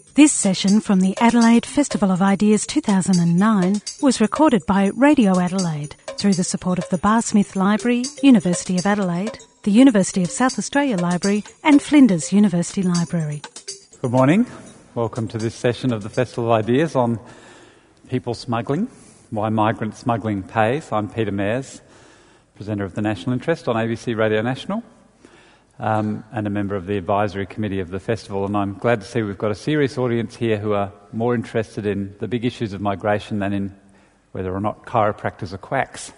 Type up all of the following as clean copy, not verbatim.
This session from the Adelaide Festival of Ideas 2009 was recorded by Radio Adelaide through the support of the Bar Smith Library, University of Adelaide, the University of South Australia Library and Flinders University Library. Good morning. Welcome to this session of the Festival of Ideas on people smuggling, why migrant smuggling pays. I'm Peter Mayers, presenter of The National Interest on ABC Radio National, and a member of the advisory committee of the festival. And I'm glad to see we've got a serious audience here who are more interested in the big issues of migration than in whether or not chiropractors are quacks.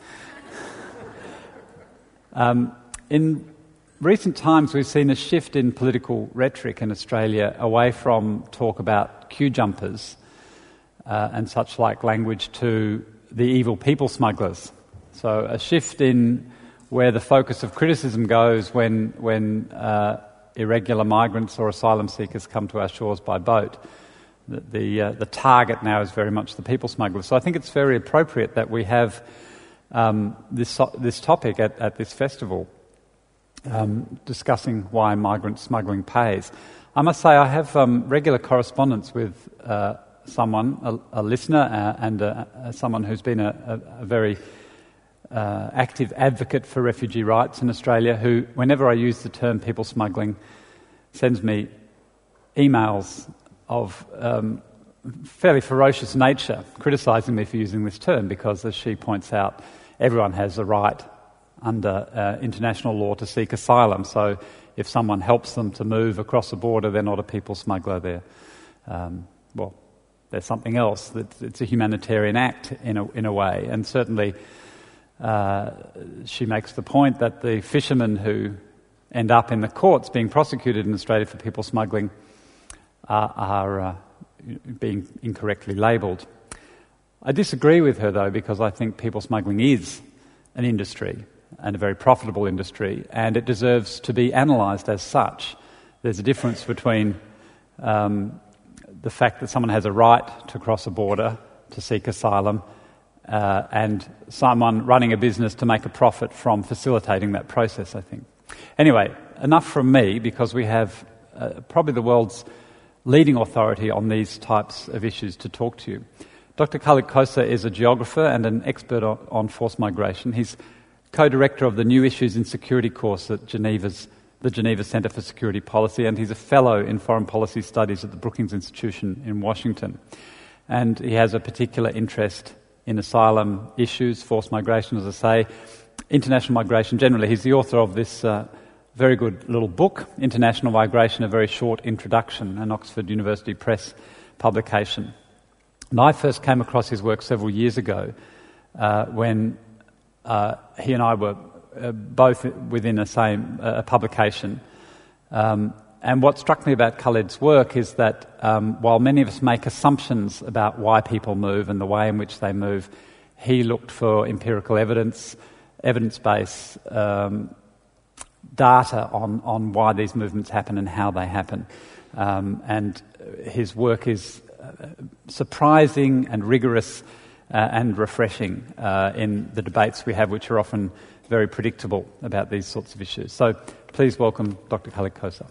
In recent times, we've seen a shift in political rhetoric in Australia away from talk about queue jumpers and such like language to the evil people smugglers. So a shift in where the focus of criticism goes when irregular migrants or asylum seekers come to our shores by boat. The target now is very much the people smugglers. So I think it's very appropriate that we have this topic at this festival, discussing why migrant smuggling pays. I must say I have regular correspondence with someone, a listener, and someone who's been a very active advocate for refugee rights in Australia, who, whenever I use the term people smuggling, sends me emails of fairly ferocious nature, criticising me for using this term, because, as she points out, everyone has a right under international law to seek asylum. So if someone helps them to move across the border, they're not a people smuggler. They're something else. It's a humanitarian act in a way. And certainly she makes the point that the fishermen who end up in the courts being prosecuted in Australia for people smuggling are being incorrectly labelled. I disagree with her, though, because I think people smuggling is an industry, and a very profitable industry, and it deserves to be analysed as such. There's a difference between the fact that someone has a right to cross a border to seek asylum and someone running a business to make a profit from facilitating that process, I think. Anyway, enough from me, because we have probably the world's leading authority on these types of issues to talk to you. Dr. Khalid Kosa is a geographer and an expert on forced migration. He's co-director of the New Issues in Security course at the Geneva Centre for Security Policy, and he's a fellow in foreign policy studies at the Brookings Institution in Washington. And he has a particular interest in asylum issues, forced migration, as I say, international migration generally. He's the author of this very good little book, International Migration, a very short introduction, an Oxford University Press publication. And I first came across his work several years ago when he and I were both within the same publication. And what struck me about Khalid's work is that while many of us make assumptions about why people move and the way in which they move, he looked for empirical evidence, evidence-based data on why these movements happen and how they happen. And his work is surprising and rigorous and refreshing in the debates we have, which are often very predictable about these sorts of issues. So please welcome Dr. Khalid Kosa.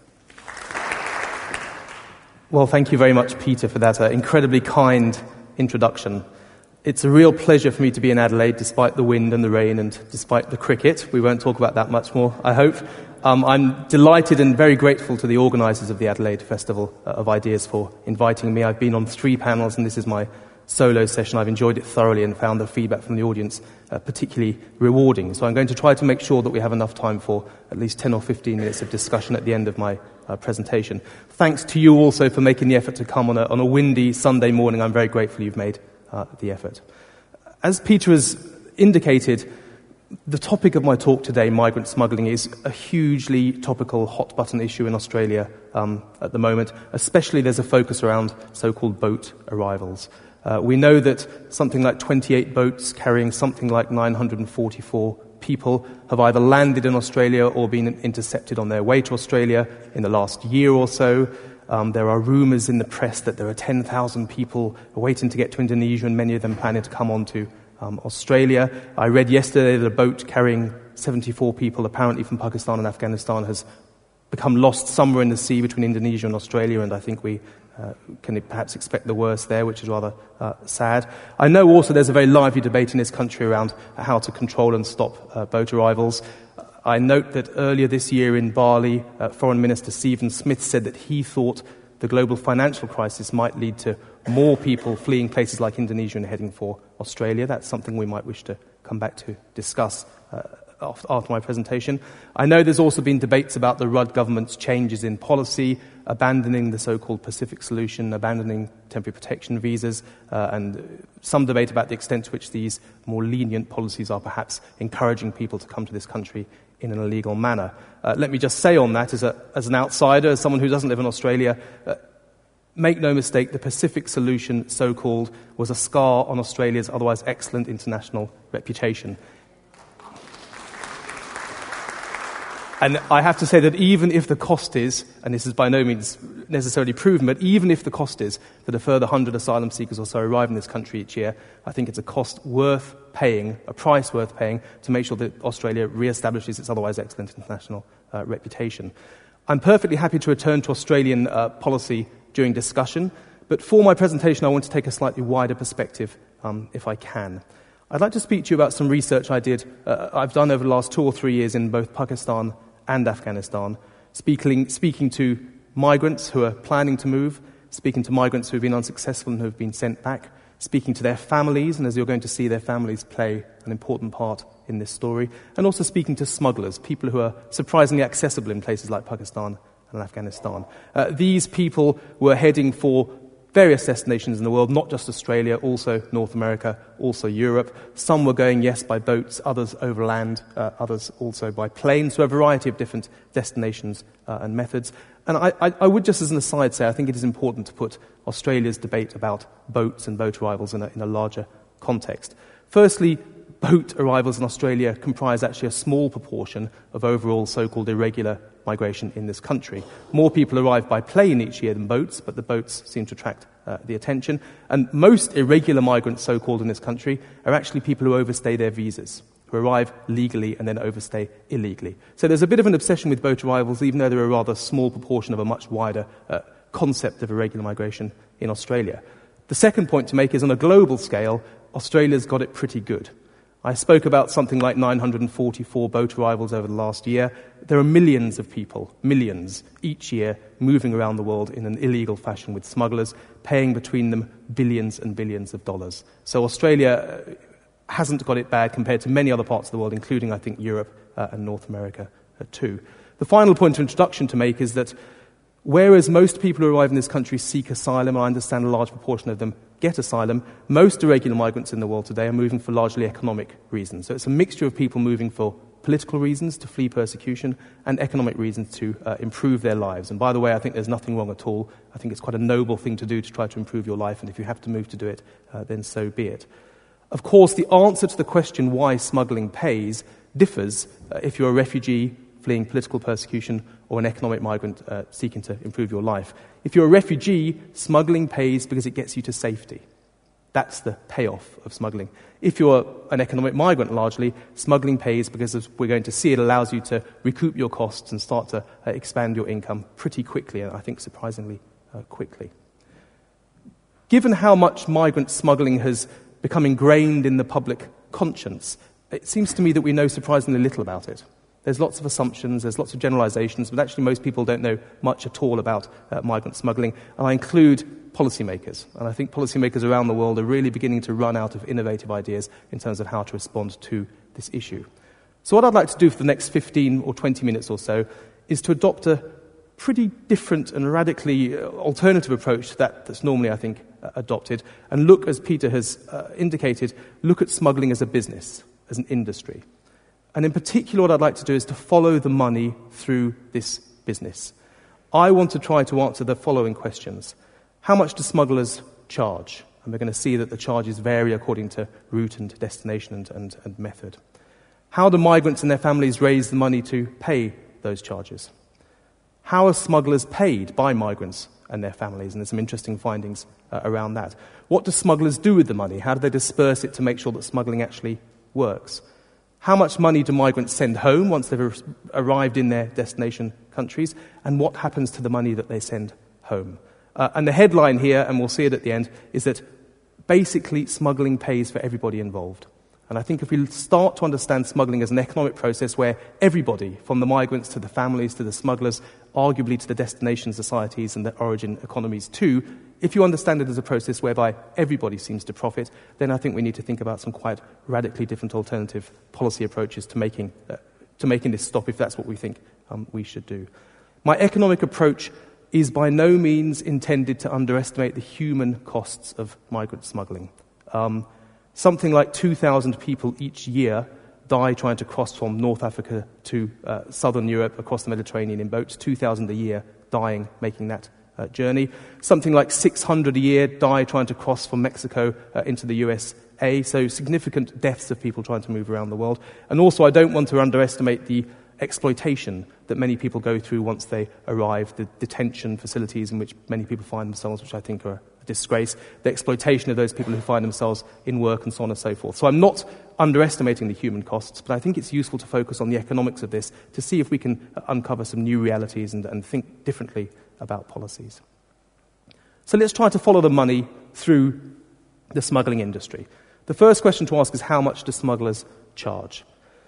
Well, thank you very much, Peter, for that incredibly kind introduction. It's a real pleasure for me to be in Adelaide, despite the wind and the rain and despite the cricket. We won't talk about that much more, I hope. I'm delighted and very grateful to the organisers of the Adelaide Festival of Ideas for inviting me. I've been on 3 panels, and this is my solo session. I've enjoyed it thoroughly and found the feedback from the audience particularly rewarding. So I'm going to try to make sure that we have enough time for at least 10 or 15 minutes of discussion at the end of my presentation. Thanks to you also for making the effort to come on a windy Sunday morning. I'm very grateful you've made the effort. As Peter has indicated, the topic of my talk today, migrant smuggling, is a hugely topical, hot-button issue in Australia at the moment. Especially there's a focus around so-called boat arrivals. We know that something like 28 boats carrying something like 944 people have either landed in Australia or been intercepted on their way to Australia in the last year or so. There are rumours in the press that there are 10,000 people waiting to get to Indonesia, and many of them planning to come on to Australia. I read yesterday that a boat carrying 74 people, apparently from Pakistan and Afghanistan, has become lost somewhere in the sea between Indonesia and Australia, and I think we can perhaps expect the worst there, which is rather sad. I know also there's a very lively debate in this country around how to control and stop boat arrivals. I note that earlier this year in Bali, Foreign Minister Stephen Smith said that he thought the global financial crisis might lead to more people fleeing places like Indonesia and heading for Australia. That's something we might wish to come back to discuss after my presentation. I know there's also been debates about the Rudd government's changes in policy, abandoning the so-called Pacific solution, abandoning temporary protection visas, and some debate about the extent to which these more lenient policies are perhaps encouraging people to come to this country in an illegal manner. Let me just say on that, as an outsider, as someone who doesn't live in Australia, make no mistake, the Pacific solution, so-called, was a scar on Australia's otherwise excellent international reputation. And I have to say that even if the cost is, and this is by no means necessarily proven, but even if the cost is that a further 100 asylum seekers or so arrive in this country each year, I think it's a cost worth paying, a price worth paying, to make sure that Australia re-establishes its otherwise excellent international reputation. I'm perfectly happy to return to Australian policy during discussion, but for my presentation I want to take a slightly wider perspective, if I can. I'd like to speak to you about some research I've done over the last 2 or 3 years in both Pakistan and Afghanistan, speaking to migrants who are planning to move, speaking to migrants who have been unsuccessful and who have been sent back, speaking to their families, and as you're going to see, their families play an important part in this story, and also speaking to smugglers, people who are surprisingly accessible in places like Pakistan and Afghanistan. These people were heading for various destinations in the world, not just Australia, also North America, also Europe. Some were going, yes, by boats, others overland, others also by plane, so a variety of different destinations and methods. And I would just as an aside say I think it is important to put Australia's debate about boats and boat arrivals in a larger context. Firstly, boat arrivals in Australia comprise actually a small proportion of overall so-called irregular migration in this country. More people arrive by plane each year than boats, but the boats seem to attract the attention. And most irregular migrants, so-called, in this country are actually people who overstay their visas, who arrive legally and then overstay illegally. So there's a bit of an obsession with boat arrivals, even though they're a rather small proportion of a much wider concept of irregular migration in Australia. The second point to make is, on a global scale, Australia's got it pretty good. I spoke about something like 944 boat arrivals over the last year. There are millions of people, millions, each year moving around the world in an illegal fashion with smugglers, paying between them billions and billions of dollars. So Australia hasn't got it bad compared to many other parts of the world, including, I think, Europe and North America too. The final point of introduction to make is that whereas most people who arrive in this country seek asylum, I understand a large proportion of them get asylum, most irregular migrants in the world today are moving for largely economic reasons. So it's a mixture of people moving for political reasons, to flee persecution, and economic reasons to improve their lives. And by the way, I think there's nothing wrong at all. I think it's quite a noble thing to do to try to improve your life, and if you have to move to do it, then so be it. Of course, the answer to the question why smuggling pays differs if you're a refugee fleeing political persecution or an economic migrant seeking to improve your life. If you're a refugee, smuggling pays because it gets you to safety. That's the payoff of smuggling. If you're an economic migrant, largely, smuggling pays because, as we're going to see, it allows you to recoup your costs and start to expand your income pretty quickly, and I think surprisingly quickly. Given how much migrant smuggling has become ingrained in the public conscience, it seems to me that we know surprisingly little about it. There's lots of assumptions, there's lots of generalizations, but actually most people don't know much at all about migrant smuggling, and I include policymakers. And I think policymakers around the world are really beginning to run out of innovative ideas in terms of how to respond to this issue. So what I'd like to do for the next 15 or 20 minutes or so is to adopt a pretty different and radically alternative approach that's normally, I think, adopted, and look, as Peter has indicated, look at smuggling as a business, as an industry. And in particular, what I'd like to do is to follow the money through this business. I want to try to answer the following questions. How much do smugglers charge? And we're going to see that the charges vary according to route and destination and method. How do migrants and their families raise the money to pay those charges? How are smugglers paid by migrants and their families? And there's some interesting findings around that. What do smugglers do with the money? How do they disperse it to make sure that smuggling actually works? How much money do migrants send home once they've arrived in their destination countries? And what happens to the money that they send home? And the headline here, and we'll see it at the end, is that basically smuggling pays for everybody involved. And I think if we start to understand smuggling as an economic process where everybody, from the migrants to the families to the smugglers, arguably to the destination societies and the origin economies too, if you understand it as a process whereby everybody seems to profit, then I think we need to think about some quite radically different alternative policy approaches to making this stop, if that's what we think we should do. My economic approach is by no means intended to underestimate the human costs of migrant smuggling. Something like 2,000 people each year die trying to cross from North Africa to southern Europe across the Mediterranean in boats, 2,000 a year dying making that journey. Something like 600 a year die trying to cross from Mexico into the USA, so significant deaths of people trying to move around the world. And also I don't want to underestimate the exploitation that many people go through once they arrive, the detention facilities in which many people find themselves, which I think are a disgrace, the exploitation of those people who find themselves in work and so on and so forth. So I'm not underestimating the human costs, but I think it's useful to focus on the economics of this to see if we can uncover some new realities and think differently about policies. So let's try to follow the money through the smuggling industry. The first question to ask is, how much do smugglers charge?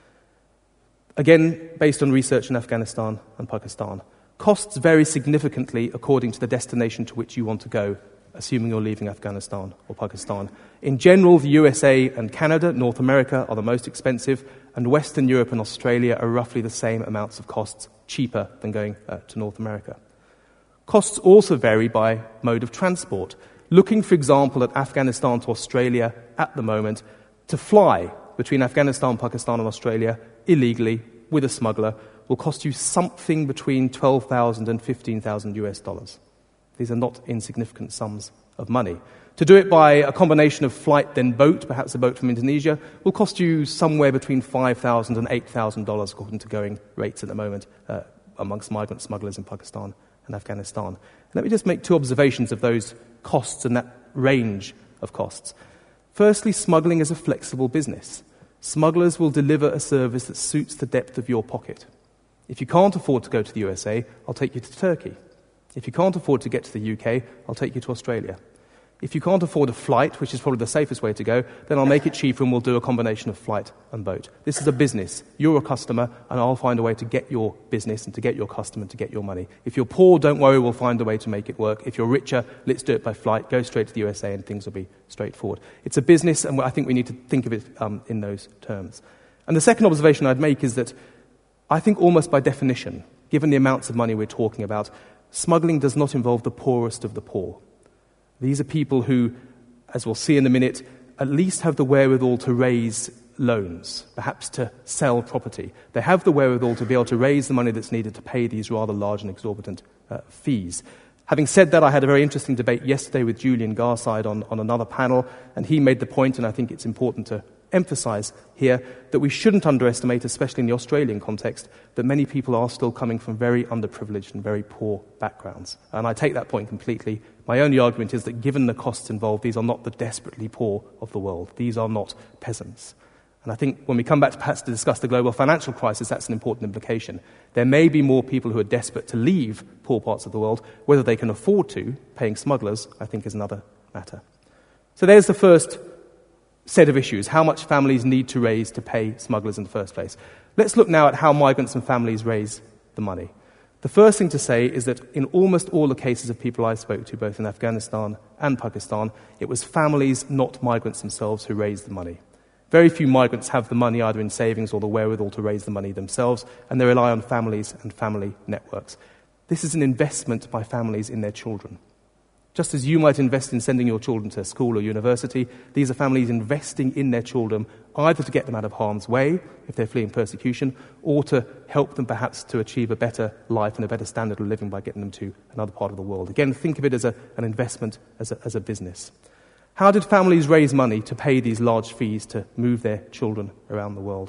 Again, based on research in Afghanistan and Pakistan, costs vary significantly according to the destination to which you want to go, assuming you're leaving Afghanistan or Pakistan. In general, the USA and Canada, North America, are the most expensive, and Western Europe and Australia are roughly the same amounts of costs, cheaper than going to North America. Costs also vary by mode of transport. Looking, for example, at Afghanistan to Australia at the moment, to fly between Afghanistan, Pakistan and Australia illegally with a smuggler will cost you something between $12,000 and $15,000 US. These are not insignificant sums of money. To do it by a combination of flight then boat, perhaps a boat from Indonesia, will cost you somewhere between $5,000 and $8,000 according to going rates at the moment amongst migrant smugglers in Pakistan and Afghanistan. Let me just make two observations of those costs and that range of costs. Firstly, smuggling is a flexible business. Smugglers will deliver a service that suits the depth of your pocket. If you can't afford to go to the USA, I'll take you to Turkey. If you can't afford to get to the UK, I'll take you to Australia. If you can't afford a flight, which is probably the safest way to go, then I'll make it cheaper and we'll do a combination of flight and boat. This is a business. You're a customer, and I'll find a way to get your business and to get your customer and to get your money. If you're poor, don't worry, we'll find a way to make it work. If you're richer, let's do it by flight, go straight to the USA, and things will be straightforward. It's a business, and I think we need to think of it in those terms. And the second observation I'd make is that I think almost by definition, given the amounts of money we're talking about, smuggling does not involve the poorest of the poor. These are people who, as we'll see in a minute, at least have the wherewithal to raise loans, perhaps to sell property. They have the wherewithal to be able to raise the money that's needed to pay these rather large and exorbitant fees. Having said that, I had a very interesting debate yesterday with Julian Garside on another panel, and he made the point, and I think it's important to emphasize here, that we shouldn't underestimate, especially in the Australian context, that many people are still coming from very underprivileged and very poor backgrounds. And I take that point completely. My only argument is that given the costs involved, these are not the desperately poor of the world. These are not peasants. And I think when we come back to perhaps to discuss the global financial crisis, that's an important implication. There may be more people who are desperate to leave poor parts of the world. Whether they can afford to, paying smugglers, I think is another matter. So there's the first set of issues, how much families need to raise to pay smugglers in the first place. Let's look now at how migrants and families raise the money. The first thing to say is that in almost all the cases of people I spoke to, both in Afghanistan and Pakistan, it was families, not migrants themselves, who raised the money. Very few migrants have the money either in savings or the wherewithal to raise the money themselves, and they rely on families and family networks. This is an investment by families in their children. Just as you might invest in sending your children to school or university, these are families investing in their children, either to get them out of harm's way, if they're fleeing persecution, or to help them perhaps to achieve a better life and a better standard of living by getting them to another part of the world. Again, think of it as an investment, as a business. How did families raise money to pay these large fees to move their children around the world?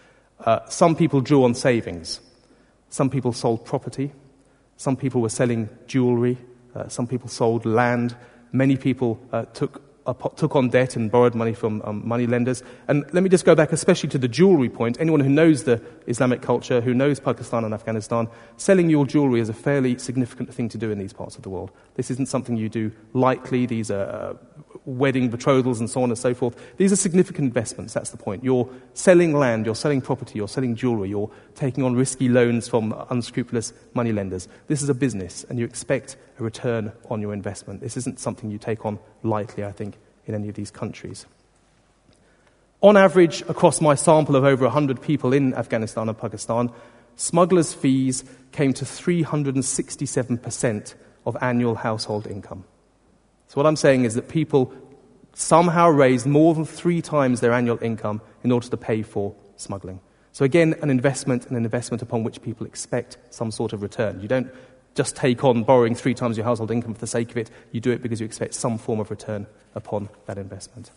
Some people drew on savings. Some people sold property. Some people were selling jewellery. Some people sold land. Many people took took on debt and borrowed money from money lenders. And let me just go back especially to the jewelry point. Anyone who knows the Islamic culture, who knows Pakistan and Afghanistan, selling your jewelry is a fairly significant thing to do in these parts of the world. This isn't something you do lightly. These are wedding betrothals and so on and so forth. These are significant investments, that's the point. You're selling land, you're selling property, you're selling jewelry, you're taking on risky loans from unscrupulous money lenders. This is a business, and you expect a return on your investment. This isn't something you take on lightly, I think, in any of these countries. On average, across my sample of over 100 people in Afghanistan and Pakistan, smugglers' fees came to 367% of annual household income. So what I'm saying is that people somehow raised more than 3 times their annual income in order to pay for smuggling. So again, an investment upon which people expect some sort of return. You don't just take on borrowing 3 times your household income for the sake of it. You do it because you expect some form of return upon that investment.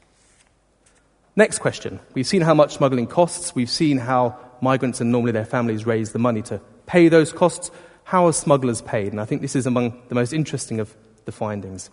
Next question. We've seen how much smuggling costs. We've seen how migrants and normally their families raise the money to pay those costs. How are smugglers paid? And I think this is among the most interesting of the findings.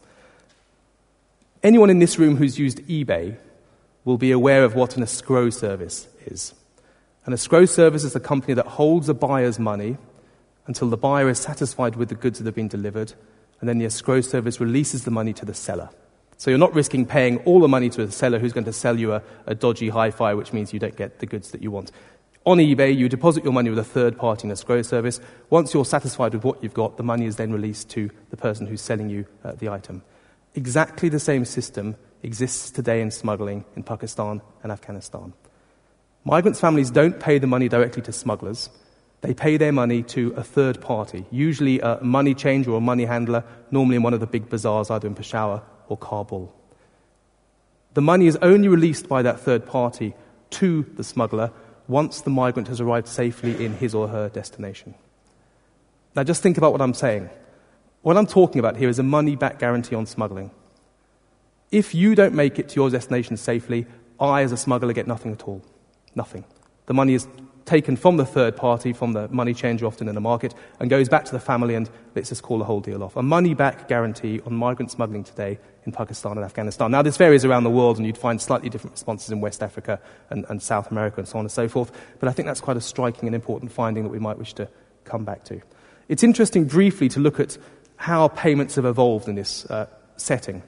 Anyone in this room who's used eBay will be aware of what an escrow service is. An escrow service is a company that holds a buyer's money until the buyer is satisfied with the goods that have been delivered, and then the escrow service releases the money to the seller. So you're not risking paying all the money to a seller who's going to sell you a dodgy hi-fi, which means you don't get the goods that you want. On eBay, you deposit your money with a third party in a escrow service. Once you're satisfied with what you've got, the money is then released to the person who's selling you the item. Exactly the same system exists today in smuggling in Pakistan and Afghanistan. Migrants' families don't pay the money directly to smugglers. They pay their money to a third party, usually a money changer or a money handler, normally in one of the big bazaars, either in Peshawar or Kabul. The money is only released by that third party to the smuggler once the migrant has arrived safely in his or her destination. Now just think about what I'm saying. What I'm talking about here is a money-back guarantee on smuggling. If you don't make it to your destination safely, I, as a smuggler, get nothing at all. Nothing. The money is taken from the third party, from the money changer often in the market, and goes back to the family, and let's just call the whole deal off. A money-back guarantee on migrant smuggling today in Pakistan and Afghanistan. Now, this varies around the world, and you'd find slightly different responses in West Africa and South America and so on and so forth, but I think that's quite a striking and important finding that we might wish to come back to. It's interesting briefly to look at how payments have evolved in this setting.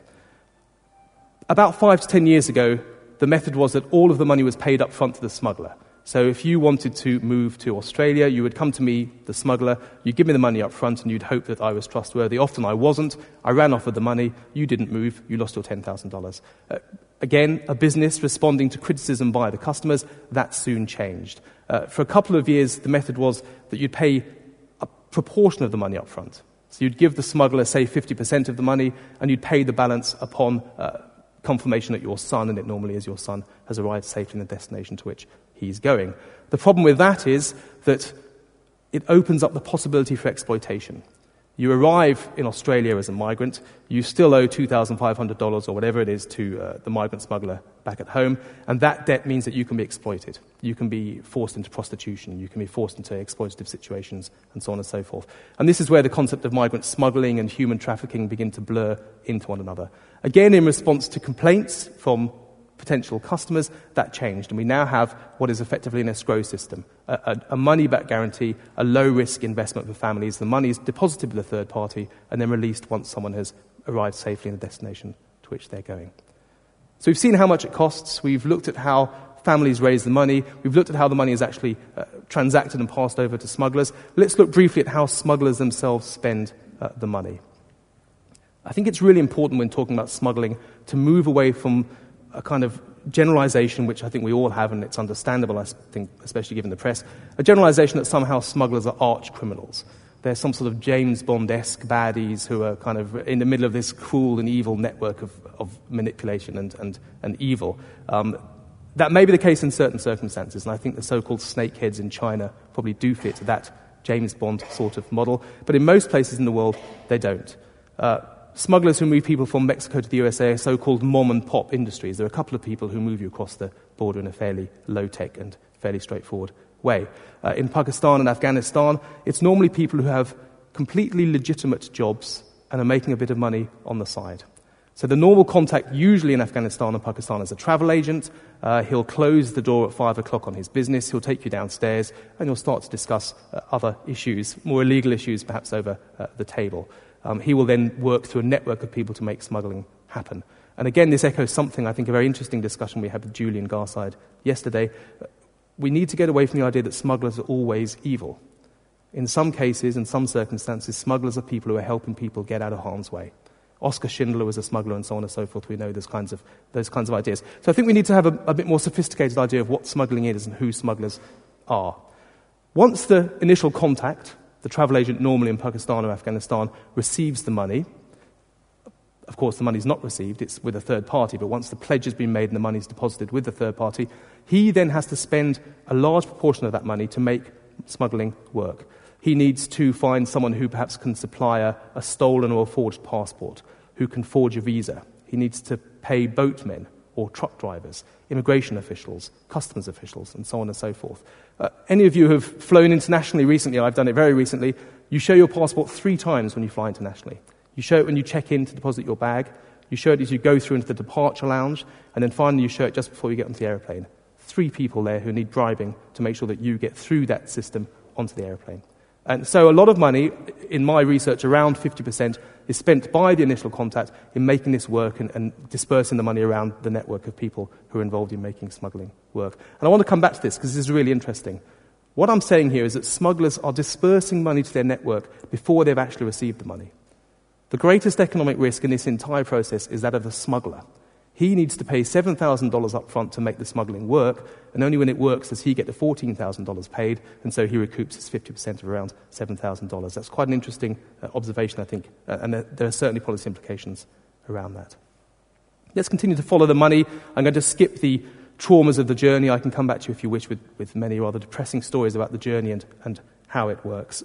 About 5 to 10 years ago, the method was that all of the money was paid up front to the smuggler. So if you wanted to move to Australia, you would come to me, the smuggler, you'd give me the money up front, and you'd hope that I was trustworthy. Often I wasn't. I ran off with the money. You didn't move. You lost your $10,000. Again, a business responding to criticism by the customers. That soon changed. For a couple of years, the method was that you'd pay a proportion of the money up front. So you'd give the smuggler, say, 50% of the money, and you'd pay the balance upon confirmation that your son, and it normally is your son, has arrived safely in the destination to which he's going. The problem with that is that it opens up the possibility for exploitation. You arrive in Australia as a migrant, you still owe $2,500 or whatever it is to the migrant smuggler back at home, and that debt means that you can be exploited. You can be forced into prostitution, you can be forced into exploitative situations, and so on and so forth. And this is where the concept of migrant smuggling and human trafficking begin to blur into one another. Again, in response to complaints from potential customers, that changed, and we now have what is effectively an escrow system, a money-back guarantee, a low-risk investment for families. The money is deposited with a third party and then released once someone has arrived safely in the destination to which they're going. So we've seen how much it costs. We've looked at how families raise the money. We've looked at how the money is actually transacted and passed over to smugglers. Let's look briefly at how smugglers themselves spend the money. I think it's really important when talking about smuggling to move away from a kind of generalization, which I think we all have, and it's understandable, I think, especially given the press, a generalization that somehow smugglers are arch criminals. They're some sort of James Bond-esque baddies who are kind of in the middle of this cruel and evil network of manipulation and evil. That may be the case in certain circumstances, and I think the so-called snakeheads in China probably do fit that James Bond sort of model, but in most places in the world, they don't. Smugglers who move people from Mexico to the USA are so-called mom-and-pop industries. There are a couple of people who move you across the border in a fairly low-tech and fairly straightforward way. In Pakistan and Afghanistan, it's normally people who have completely legitimate jobs and are making a bit of money on the side. So the normal contact usually in Afghanistan and Pakistan is a travel agent. He'll close the door at 5 o'clock on his business. He'll take you downstairs and you'll start to discuss other issues, more illegal issues perhaps over the table. He will then work through a network of people to make smuggling happen. And again, this echoes something, I think, a very interesting discussion we had with Julian Garside yesterday. We need to get away from the idea that smugglers are always evil. In some cases, in some circumstances, smugglers are people who are helping people get out of harm's way. Oskar Schindler was a smuggler and so on and so forth. We know those kinds of ideas. So I think we need to have a bit more sophisticated idea of what smuggling is and who smugglers are. Once the initial contact, the travel agent normally in Pakistan or Afghanistan, receives the money, of course the money's not received, it's with a third party, but once the pledge has been made and the money's deposited with the third party, he then has to spend a large proportion of that money to make smuggling work. He needs to find someone who perhaps can supply a stolen or a forged passport, who can forge a visa. He needs to pay boatmen or truck drivers, immigration officials, customs officials, and so on and so forth. Any of you who have flown internationally recently, I've done it very recently, you show your passport 3 times when you fly internationally. You show it when you check in to deposit your bag, you show it as you go through into the departure lounge, and then finally you show it just before you get onto the aeroplane. 3 people there who need bribing to make sure that you get through that system onto the aeroplane. And so a lot of money, in my research, around 50%, is spent by the initial contact in making this work and dispersing the money around the network of people who are involved in making smuggling work. And I want to come back to this because this is really interesting. What I'm saying here is that smugglers are dispersing money to their network before they've actually received the money. The greatest economic risk in this entire process is that of the smuggler. He needs to pay $7,000 up front to make the smuggling work, and only when it works does he get the $14,000 paid, and so he recoups his 50% of around $7,000. That's quite an interesting observation, I think, and there are certainly policy implications around that. Let's continue to follow the money. I'm going to skip the traumas of the journey. I can come back to you, if you wish, with many rather depressing stories about the journey and how it works.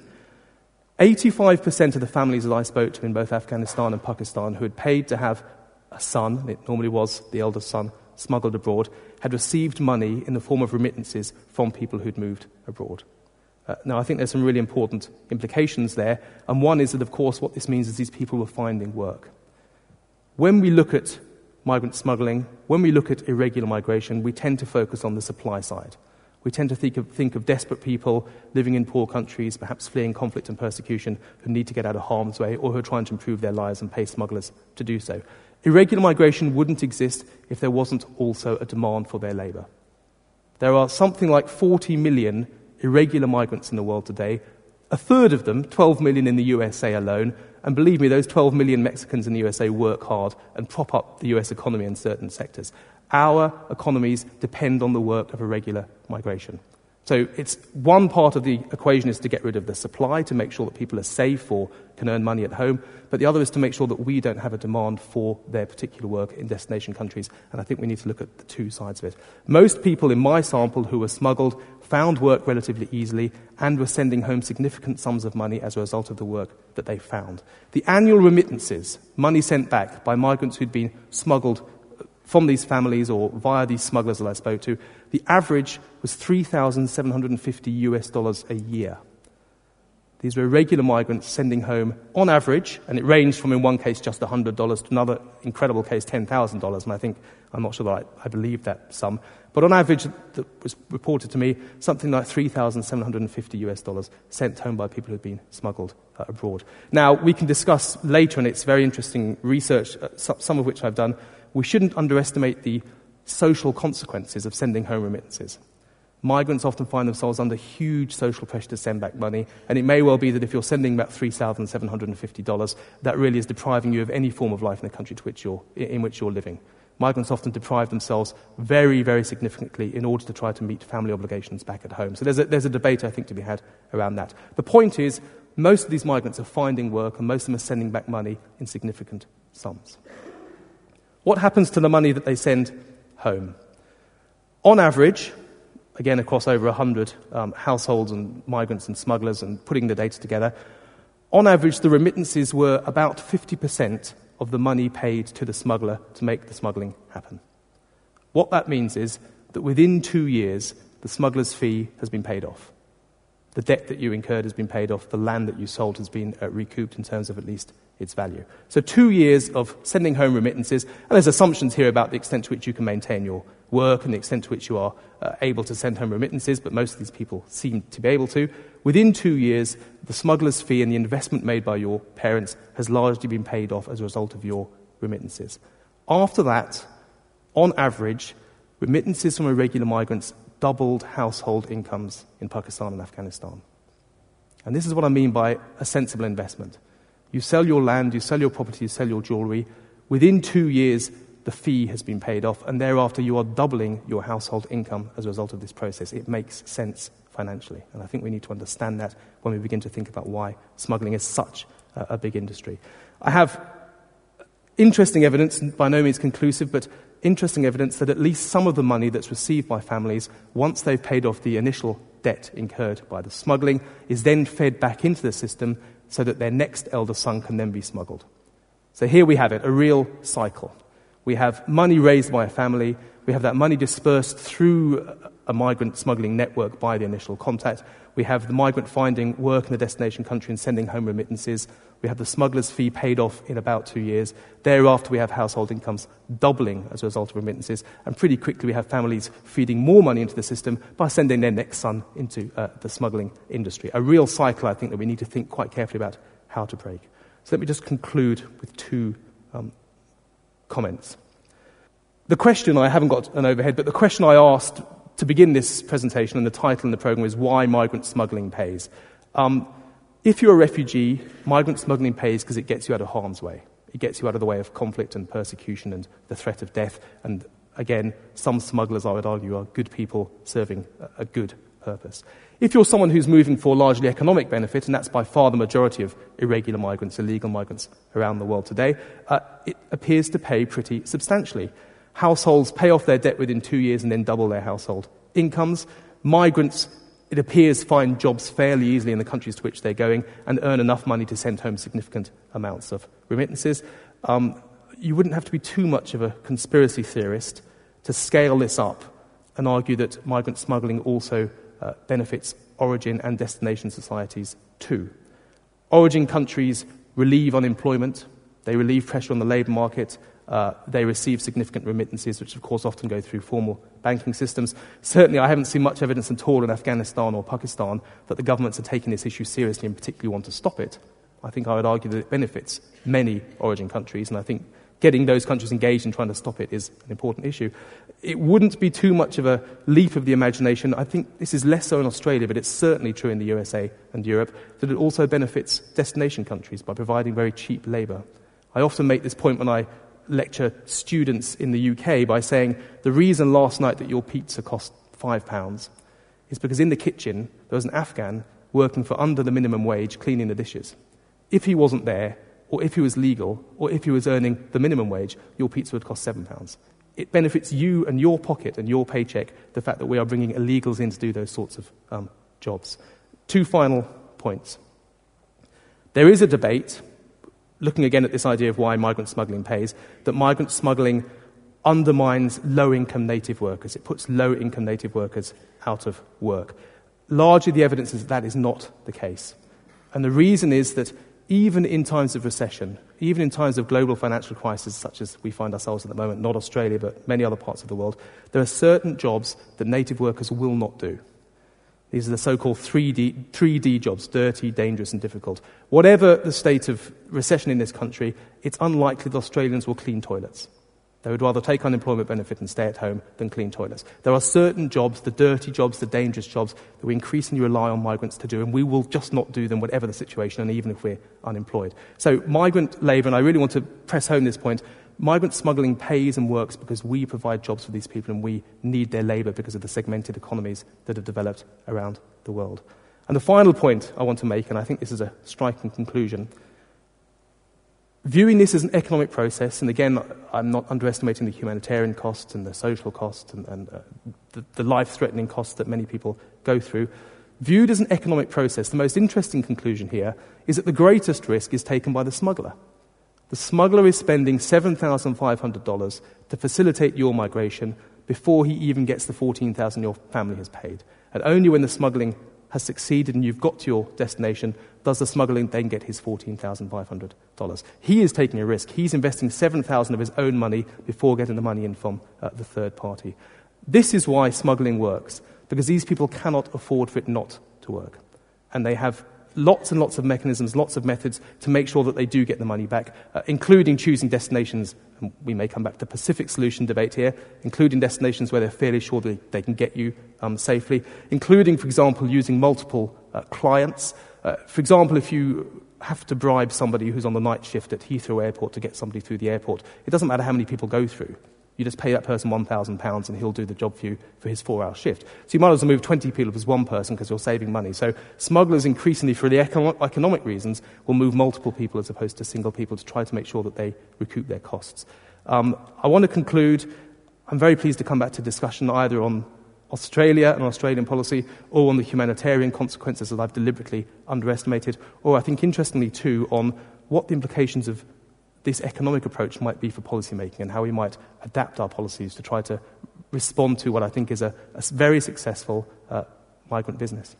85% of the families that I spoke to in both Afghanistan and Pakistan who had paid to have a son, it normally was the eldest son, smuggled abroad, had received money in the form of remittances from people who'd moved abroad. Now, I think there's some really important implications there, and one is that, of course, what this means is these people were finding work. When we look at migrant smuggling, when we look at irregular migration, we tend to focus on the supply side. We tend to think of desperate people living in poor countries, perhaps fleeing conflict and persecution, who need to get out of harm's way or who are trying to improve their lives and pay smugglers to do so. Irregular migration wouldn't exist if there wasn't also a demand for their labour. There are something like 40 million irregular migrants in the world today, a third of them, 12 million in the USA alone, and believe me, those 12 million Mexicans in the USA work hard and prop up the US economy in certain sectors. Our economies depend on the work of irregular migration. So it's one part of the equation is to get rid of the supply, to make sure that people are safe or can earn money at home, but the other is to make sure that we don't have a demand for their particular work in destination countries, and I think we need to look at the 2 sides of it. Most people in my sample who were smuggled found work relatively easily and were sending home significant sums of money as a result of the work that they found. The annual remittances, money sent back by migrants who'd been smuggled from these families or via these smugglers that I spoke to, the average was $3,750 a year. These were irregular migrants sending home, on average, and it ranged from, in one case, just $100 to another incredible case, $10,000, and I'm not sure that I believe that sum. But on average, that was reported to me, something like $3,750 sent home by people who had been smuggled abroad. Now, we can discuss later, and it's very interesting research, some of which I've done. We shouldn't underestimate the social consequences of sending home remittances. Migrants often find themselves under huge social pressure to send back money, and it may well be that if you're sending back $3,750, that really is depriving you of any form of life in the country in which you're living. Migrants often deprive themselves very, very significantly in order to try to meet family obligations back at home. So there's a debate, I think, to be had around that. The point is, most of these migrants are finding work, and most of them are sending back money in significant sums. What happens to the money that they send home? On average, again across over 100 households and migrants and smugglers and putting the data together, on average the remittances were about 50% of the money paid to the smuggler to make the smuggling happen. What that means is that within 2 years, the smuggler's fee has been paid off. The debt that you incurred has been paid off. The land that you sold has been recouped in terms of at least its value. So 2 years of sending home remittances, and there's assumptions here about the extent to which you can maintain your work and the extent to which you are able to send home remittances, but most of these people seem to be able to. Within 2 years, the smuggler's fee and the investment made by your parents has largely been paid off as a result of your remittances. After that, on average, remittances from irregular migrants doubled household incomes in Pakistan and Afghanistan. And this is what I mean by a sensible investment. You sell your land, you sell your property, you sell your jewellery. Within 2 years, the fee has been paid off, and thereafter you are doubling your household income as a result of this process. It makes sense financially, and I think we need to understand that when we begin to think about why smuggling is such a big industry. I have interesting evidence, by no means conclusive, but interesting evidence that at least some of the money that's received by families, once they've paid off the initial debt incurred by the smuggling, is then fed back into the system so that their next elder son can then be smuggled. So here we have it, a real cycle. We have money raised by a family, we have that money dispersed through a migrant smuggling network by the initial contact, we have the migrant finding work in the destination country and sending home remittances, we have the smuggler's fee paid off in about 2 years, thereafter we have household incomes doubling as a result of remittances, and pretty quickly we have families feeding more money into the system by sending their next son into the smuggling industry. A real cycle, I think, that we need to think quite carefully about how to break. So let me just conclude with two comments. The question, I haven't got an overhead, but the question I asked to begin this presentation, and the title in the programme is Why Migrant Smuggling Pays. If you're a refugee, migrant smuggling pays because it gets you out of harm's way. It gets you out of the way of conflict and persecution and the threat of death. And again, some smugglers, I would argue, are good people serving a good purpose. If you're someone who's moving for largely economic benefit, and that's by far the majority of irregular migrants, illegal migrants around the world today, it appears to pay pretty substantially. Households pay off their debt within 2 years and then double their household incomes. Migrants, it appears, find jobs fairly easily in the countries to which they're going and earn enough money to send home significant amounts of remittances. You wouldn't have to be too much of a conspiracy theorist to scale this up and argue that migrant smuggling also benefits origin and destination societies too. Origin countries relieve unemployment, they relieve pressure on the labour market, they receive significant remittances, which of course often go through formal banking systems. Certainly I haven't seen much evidence at all in Afghanistan or Pakistan that the governments are taking this issue seriously and particularly want to stop it. I think I would argue that it benefits many origin countries, and I think getting those countries engaged in trying to stop it is an important issue. It wouldn't be too much of a leap of the imagination. I think this is less so in Australia, but it's certainly true in the USA and Europe, that it also benefits destination countries by providing very cheap labour. I often make this point when I lecture students in the UK by saying the reason last night that your pizza cost £5 is because in the kitchen there was an Afghan working for under the minimum wage cleaning the dishes. If he wasn't there, or if he was legal, or if he was earning the minimum wage, your pizza would cost £7. It benefits you and your pocket and your paycheck, the fact that we are bringing illegals in to do those sorts of jobs. Two final points. There is a debate, looking again at this idea of why migrant smuggling pays, that migrant smuggling undermines low-income native workers. It puts low-income native workers out of work. Largely the evidence is that that is not the case. And the reason is that even in times of recession, even in times of global financial crisis such as we find ourselves at the moment, not Australia but many other parts of the world, there are certain jobs that native workers will not do. These are the so-called 3D jobs, dirty, dangerous and difficult. Whatever the state of recession in this country, it's unlikely that Australians will clean toilets. They would rather take unemployment benefit and stay at home than clean toilets. There are certain jobs, the dirty jobs, the dangerous jobs, that we increasingly rely on migrants to do, and we will just not do them whatever the situation, and even if we're unemployed. So migrant labour, and I really want to press home this point, migrant smuggling pays and works because we provide jobs for these people and we need their labour because of the segmented economies that have developed around the world. And the final point I want to make, and I think this is a striking conclusion, viewing this as an economic process, and again, I'm not underestimating the humanitarian costs and the social costs and the life-threatening costs that many people go through, viewed as an economic process, the most interesting conclusion here is that the greatest risk is taken by the smuggler. The smuggler is spending $7,500 to facilitate your migration before he even gets the $14,000 your family has paid. And only when the smuggling has succeeded and you've got to your destination does the smuggling then get his $14,500? He is taking a risk. He's investing $7,000 of his own money before getting the money in from the third party. This is why smuggling works, because these people cannot afford for it not to work. And they have lots and lots of mechanisms, lots of methods to make sure that they do get the money back, including choosing destinations, and we may come back to the Pacific solution debate here, including destinations where they're fairly sure that they can get you safely, including, for example, using multiple clients. For example, if you have to bribe somebody who's on the night shift at Heathrow Airport to get somebody through the airport, it doesn't matter how many people go through. You just pay that person £1,000 and he'll do the job for you for his 4-hour shift. So you might as well move 20 people as one person because you're saving money. So smugglers increasingly, for the economic reasons, will move multiple people as opposed to single people to try to make sure that they recoup their costs. I want to conclude. I'm very pleased to come back to discussion either on Australia and Australian policy or on the humanitarian consequences that I've deliberately underestimated, or I think interestingly too on what the implications of this economic approach might be for policymaking and how we might adapt our policies to try to respond to what I think is a very successful migrant business.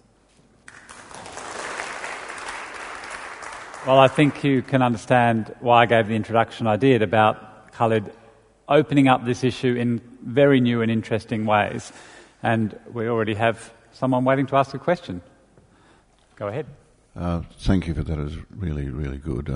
Well, I think you can understand why I gave the introduction I did about Khalid opening up this issue in very new and interesting ways. And we already have someone waiting to ask a question. Go ahead. Thank you for that. It was really, really good.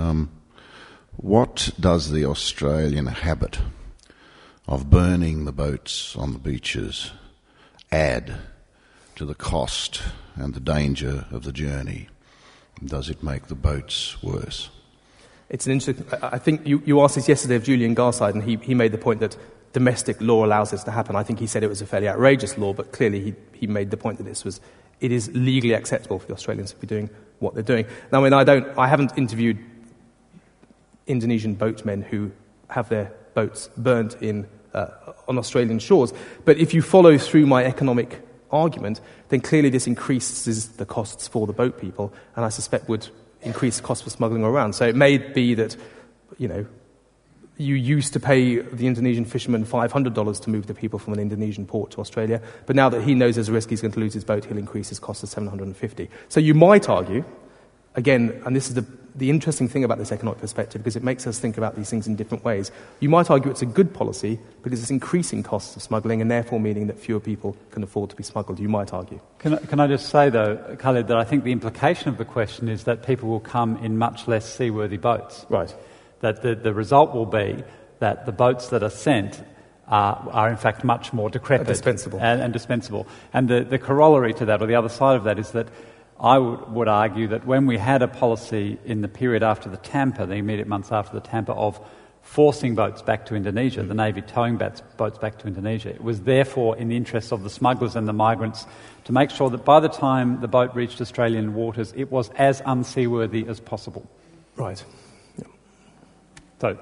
What does the Australian habit of burning the boats on the beaches add to the cost and the danger of the journey? Does it make the boats worse? It's an interesting. I think you asked this yesterday of Julian Garside, and he made the point that domestic law allows this to happen. I think he said it was a fairly outrageous law, but clearly he made the point that it is legally acceptable for the Australians to be doing what they're doing. Now, I mean, I haven't interviewed Indonesian boatmen who have their boats burnt on Australian shores, but if you follow through my economic argument, then clearly this increases the costs for the boat people, and I suspect would increase the cost for smuggling around. So it may be that, you used to pay the Indonesian fisherman $500 to move the people from an Indonesian port to Australia, but now that he knows there's a risk he's going to lose his boat, he'll increase his cost to $750. So you might argue, again, and this is the interesting thing about this economic perspective, because it makes us think about these things in different ways, you might argue it's a good policy because it's increasing costs of smuggling and therefore meaning that fewer people can afford to be smuggled, you might argue. Can I just say, though, Khalid, that I think the implication of the question is that people will come in much less seaworthy boats. Right. That the result will be that the boats that are sent are in fact much more decrepit. Dispensable. And dispensable. And the corollary to that, or the other side of that, is that I would argue that when we had a policy in the period after the Tampa, the immediate months after the Tampa, of forcing boats back to Indonesia, the Navy towing boats back to Indonesia, it was therefore in the interests of the smugglers and the migrants to make sure that by the time the boat reached Australian waters, it was as unseaworthy as possible. Right. Yeah. So,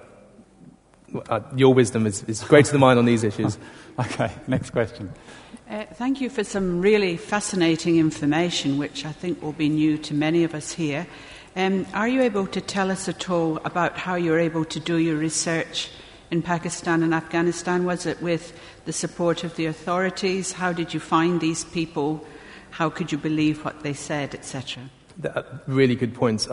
your wisdom is greater than mine on these issues. Okay, next question. Thank you for some really fascinating information, which I think will be new to many of us here. Are you able to tell us at all about how you're able to do your research in Pakistan and Afghanistan? Was it with the support of the authorities? How did you find these people? How could you believe what they said, etc.? Really good points.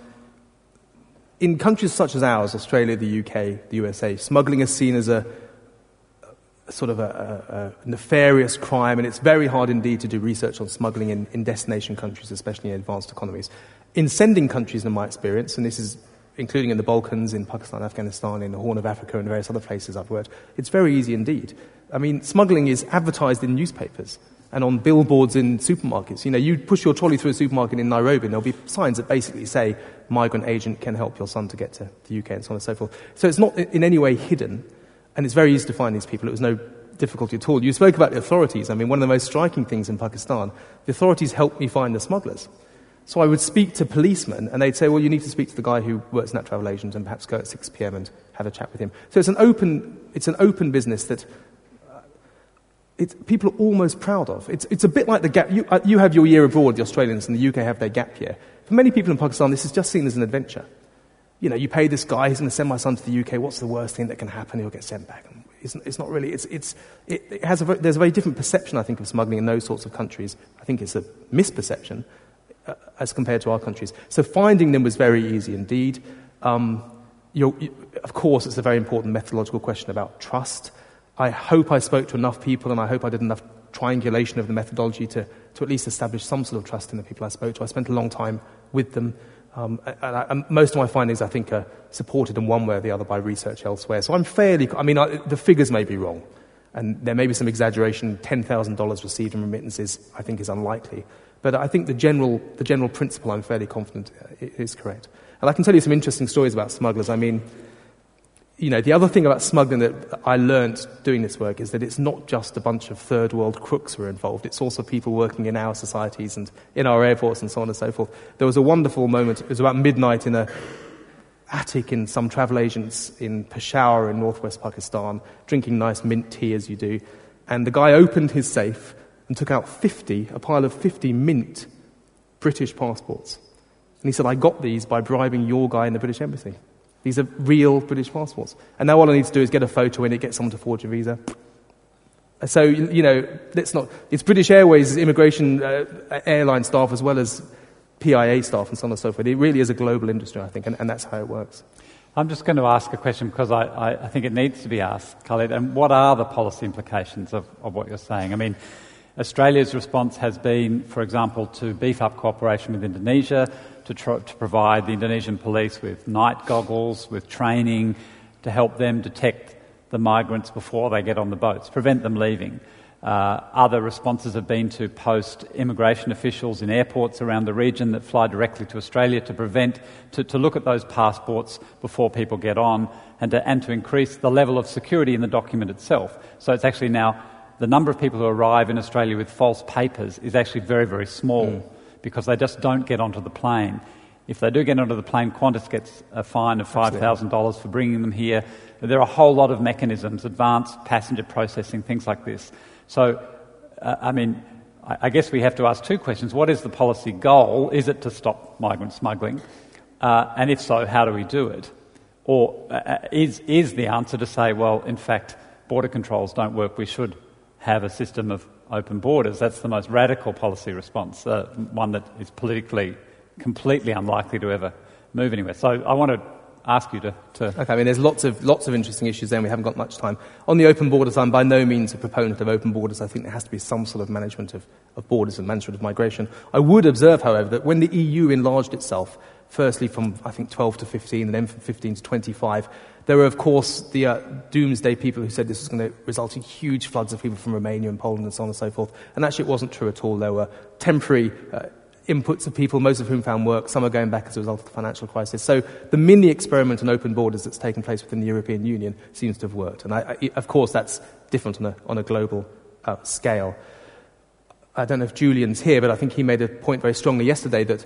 In countries such as ours, Australia, the UK, the USA, smuggling is seen as a sort of a nefarious crime, and it's very hard indeed to do research on smuggling in destination countries, especially in advanced economies. In sending countries, in my experience, and this is including in the Balkans, in Pakistan, Afghanistan, in the Horn of Africa, and various other places I've worked, it's very easy indeed. I mean, smuggling is advertised in newspapers and on billboards in supermarkets. You push your trolley through a supermarket in Nairobi, and there'll be signs that basically say, migrant agent can help your son to get to the UK, and so on and so forth. So it's not in any way hidden, and it's very easy to find these people. It was no difficulty at all. You spoke about the authorities. I mean, one of the most striking things in Pakistan, the authorities helped me find the smugglers. So I would speak to policemen, and they'd say, well, you need to speak to the guy who works in that travel agent and perhaps go at 6 p.m. and have a chat with him. So it's an open business that people are almost proud of. It's a bit like the gap. You have your year abroad, the Australians, and the UK have their gap year. For many people in Pakistan, this is just seen as an adventure. You pay this guy, he's going to send my son to the UK, what's the worst thing that can happen? He'll get sent back. It's not really. There's a very different perception, I think, of smuggling in those sorts of countries. I think it's a misperception. as compared to our countries. So finding them was very easy indeed. Of course, it's a very important methodological question about trust. I hope I spoke to enough people, and I hope I did enough triangulation of the methodology to at least establish some sort of trust in the people I spoke to. I spent a long time with them. And most of my findings, I think, are supported in one way or the other by research elsewhere. So I'm the figures may be wrong, and there may be some exaggeration. $10,000 received in remittances, I think, is unlikely. But I think the general principle, I'm fairly confident, is correct. And I can tell you some interesting stories about smugglers. I mean, the other thing about smuggling that I learnt doing this work is that it's not just a bunch of third world crooks who are involved. It's also people working in our societies and in our airports and so on and so forth. There was a wonderful moment. It was about midnight in an attic in some travel agents in Peshawar in northwest Pakistan, drinking nice mint tea as you do. And the guy opened his safe and took out a pile of 50 mint British passports. And he said, I got these by bribing your guy in the British Embassy. These are real British passports. And now all I need to do is get a photo in it, get someone to forge a visa. So, it's British Airways immigration airline staff as well as PIA staff and so on and so forth. It really is a global industry, I think, and that's how it works. I'm just going to ask a question because I think it needs to be asked, Khaled. And what are the policy implications of what you're saying? I mean, Australia's response has been, for example, to beef up cooperation with Indonesia, to provide the Indonesian police with night goggles, with training, to help them detect the migrants before they get on the boats, prevent them leaving. Other responses have been to post immigration officials in airports around the region that fly directly to Australia to look at those passports before people get on, and to increase the level of security in the document itself. So it's actually now the number of people who arrive in Australia with false papers is actually very, very small because they just don't get onto the plane. If they do get onto the plane, Qantas gets a fine of $5,000 for bringing them here. There are a whole lot of mechanisms, advanced passenger processing, things like this. So, I guess we have to ask two questions. What is the policy goal? Is it to stop migrant smuggling? And if so, how do we do it? Or is the answer to say, well, in fact, border controls don't work, we should have a system of open borders? That's the most radical policy response, one that is politically completely unlikely to ever move anywhere. So I want to ask you to... Okay, there's lots of interesting issues there and we haven't got much time. On the open borders, I'm by no means a proponent of open borders. I think there has to be some sort of management of borders and management of migration. I would observe, however, that when the EU enlarged itself, firstly from, I think, 12 to 15 and then from 15 to 25, there were, of course, the doomsday people who said this was going to result in huge floods of people from Romania and Poland and so on and so forth. And actually it wasn't true at all. There were temporary inputs of people, most of whom found work. Some are going back as a result of the financial crisis. So the mini experiment on open borders that's taken place within the European Union seems to have worked. And of course that's different on a global scale. I don't know if Julian's here, but I think he made a point very strongly yesterday that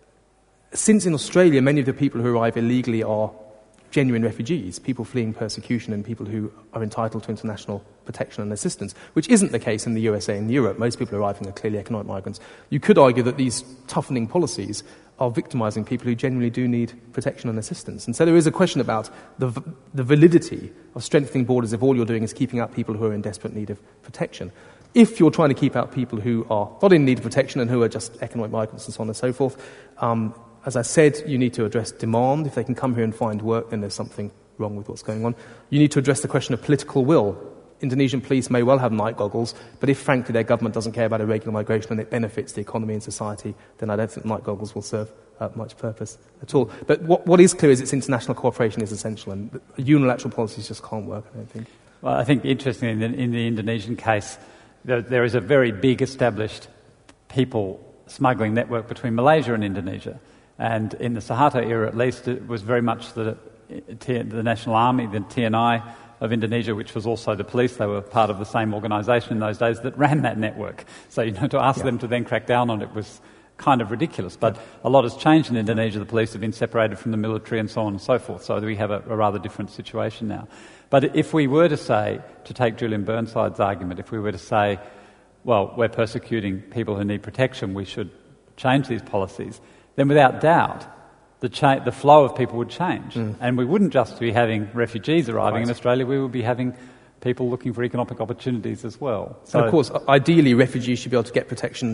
since in Australia many of the people who arrive illegally are genuine refugees, people fleeing persecution and people who are entitled to international protection and assistance, which isn't the case in the USA and Europe. Most people arriving are clearly economic migrants. You could argue that these toughening policies are victimising people who genuinely do need protection and assistance. And so there is a question about the validity of strengthening borders if all you're doing is keeping out people who are in desperate need of protection. If you're trying to keep out people who are not in need of protection and who are just economic migrants and so on and so forth, as I said, you need to address demand. If they can come here and find work, then there's something wrong with what's going on. You need to address the question of political will. Indonesian police may well have night goggles, but if, frankly, their government doesn't care about irregular migration and it benefits the economy and society, then I don't think night goggles will serve much purpose at all. But what is clear is its international cooperation is essential, and unilateral policies just can't work, I don't think. Well, I think, interestingly, in the Indonesian case, there is a very big established people smuggling network between Malaysia and Indonesia. And in the Suharto era, at least, it was very much the National Army, the TNI of Indonesia, which was also the police. They were part of the same organisation in those days that ran that network. So, to ask them to then crack down on it was kind of ridiculous. But a lot has changed in Indonesia. The police have been separated from the military and so on and so forth. So we have a rather different situation now. But if we were to say, to take Julian Burnside's argument, if we were to say, well, we're persecuting people who need protection, we should change these policies, then without doubt, the flow of people would change. And we wouldn't just be having refugees arriving in Australia, we would be having people looking for economic opportunities as well. So, and of course, ideally, refugees should be able to get protection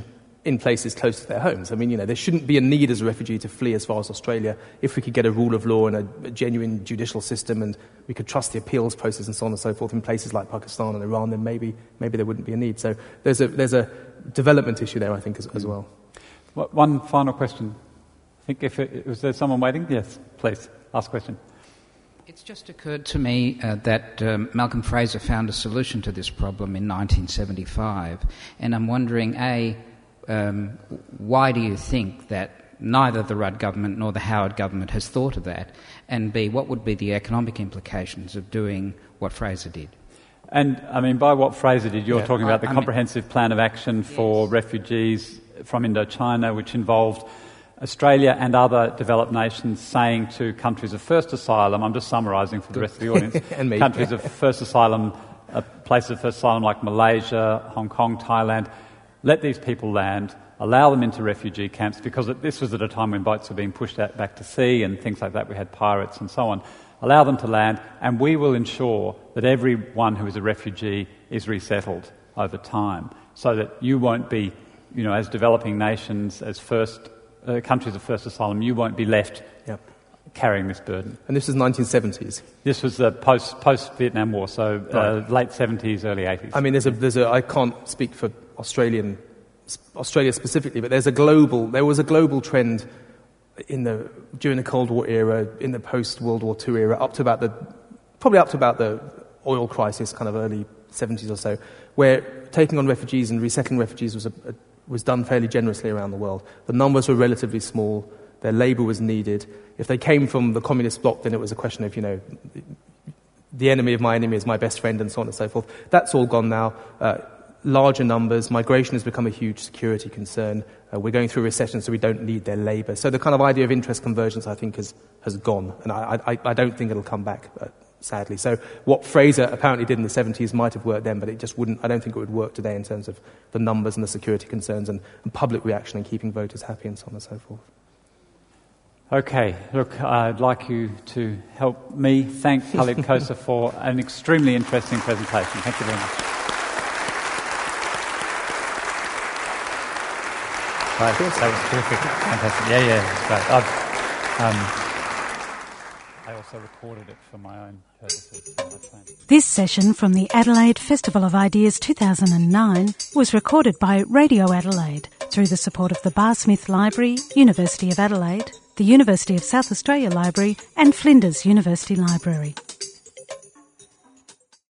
in places close to their homes. I mean, there shouldn't be a need as a refugee to flee as far as Australia if we could get a rule of law and a genuine judicial system, and we could trust the appeals process and so on and so forth in places like Pakistan and Iran, then maybe there wouldn't be a need. So there's a development issue there, I think, as well. One final question. I think was there someone waiting? Yes, please, ask a question. It's just occurred to me that Malcolm Fraser found a solution to this problem in 1975, and I'm wondering, A, why do you think that neither the Rudd government nor the Howard government has thought of that? And B, what would be the economic implications of doing what Fraser did? And, I mean, by what Fraser did, you're talking about the comprehensive plan of action for refugees from Indochina, which involved Australia and other developed nations saying to countries of first asylum, I'm just summarising for the rest of the audience, and me. Countries of first asylum, places of first asylum like Malaysia, Hong Kong, Thailand, let these people land, allow them into refugee camps, because this was at a time when boats were being pushed out back to sea and things like that. We had pirates and so on. Allow them to land, and we will ensure that everyone who is a refugee is resettled over time, so that you won't be, as developing nations, as countries of first asylum, you won't be left carrying this burden. And this is 1970s. This was the post-Vietnam War, so late 70s, early 80s. I mean, I can't speak for Australia specifically, but there was a global trend during the Cold War era, in the post-World War II era, probably up to about the oil crisis, kind of early 70s or so, where taking on refugees and resettling refugees was done fairly generously around the world. The numbers were relatively small, their labour was needed. If they came from the communist bloc, then it was a question of, the enemy of my enemy is my best friend, and so on and so forth. That's all gone now. Larger numbers, migration has become a huge security concern. We're going through a recession, so we don't need their labour. So the kind of idea of interest convergence, I think, has gone, and I don't think it'll come back, sadly. So what Fraser apparently did in the 70s might have worked then, but it just wouldn't. I don't think it would work today in terms of the numbers and the security concerns and public reaction and keeping voters happy and so on and so forth. Okay, look, I'd like you to help me thank Khalid Kosa for an extremely interesting presentation. Thank you very much. Right, that was terrific. Fantastic. Yeah, great. I also recorded it for my own purposes. This session from the Adelaide Festival of Ideas 2009 was recorded by Radio Adelaide through the support of the Bar Smith Library, University of Adelaide, the University of South Australia Library and Flinders University Library.